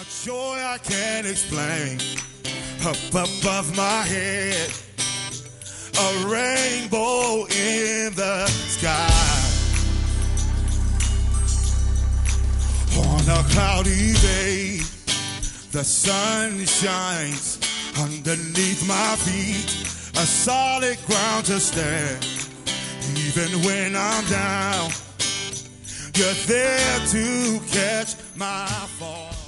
A joy I can't explain. Up above my head, a rainbow in the sky. On a cloudy day, the sun shines underneath my feet, a solid ground to stand. Even when I'm down, you're there to catch my fall.